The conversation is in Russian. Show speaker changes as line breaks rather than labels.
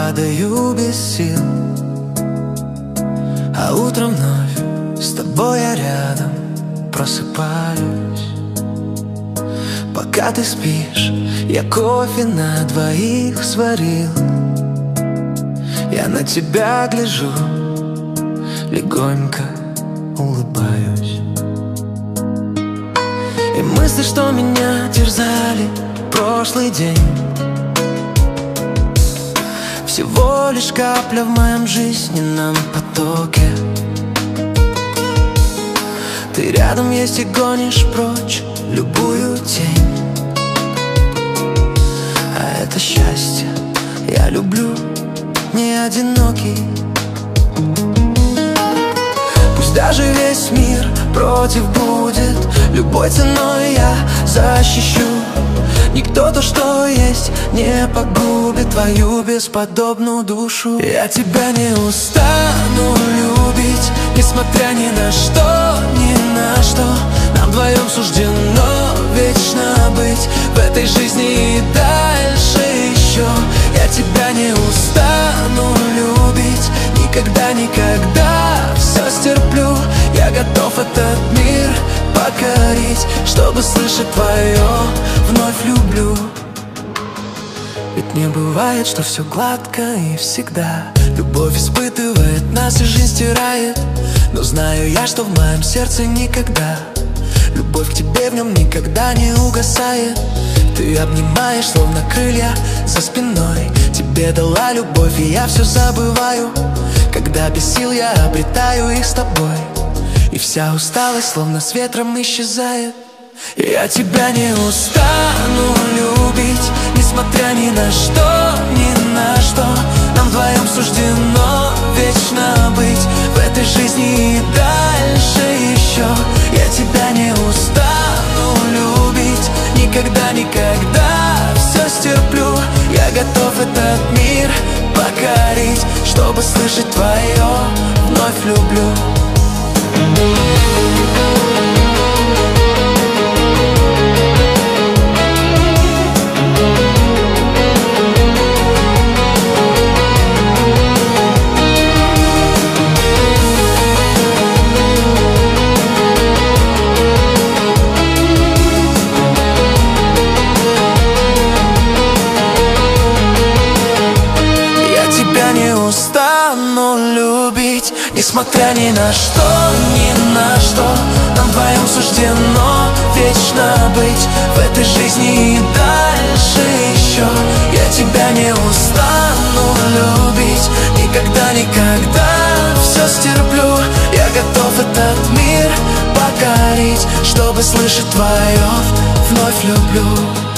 падаю без сил, а утром вновь с тобой я рядом просыпаюсь. Пока ты спишь, я кофе на двоих сварил. Я на тебя гляжу, легонько улыбаюсь. И мысли, что меня терзали прошлый день, всего лишь капля в моем жизненном потоке. Ты рядом есть и гонишь прочь любую тень. А это счастье, я люблю, не одинокий. Пусть даже весь мир против будет, любой ценой я защищу. Никто то, что есть, не погубит твою бесподобную душу. Я тебя не устану любить, несмотря ни на что, ни на что. Нам вдвоем суждено вечно быть в этой жизни и дальше еще. Я тебя не устану любить, никогда, никогда все стерплю. Я готов этот мир покорить, чтобы слышать твое вновь люблю. Ведь не бывает, что все гладко и всегда. Любовь испытывает нас и жизнь стирает. Но знаю я, что в моем сердце никогда любовь к тебе в нем никогда не угасает. Ты обнимаешь, словно крылья за спиной. Тебе дала любовь, и я все забываю. Когда без сил я обретаю их с тобой, и вся усталость словно с ветром исчезает. Я тебя не устану любить, несмотря ни на что, ни на что. Нам вдвоем суждено вечно быть в этой жизни и дальше еще. Я тебя не устану любить, никогда, никогда все стерплю. Я готов этот мир покорить, чтобы слышать твое вновь люблю. Несмотря ни на что, ни на что. Нам вдвоем суждено вечно быть в этой жизни и дальше еще. Я тебя не устану любить, никогда, никогда все стерплю. Я готов этот мир покорить, чтобы слышать твое вновь люблю.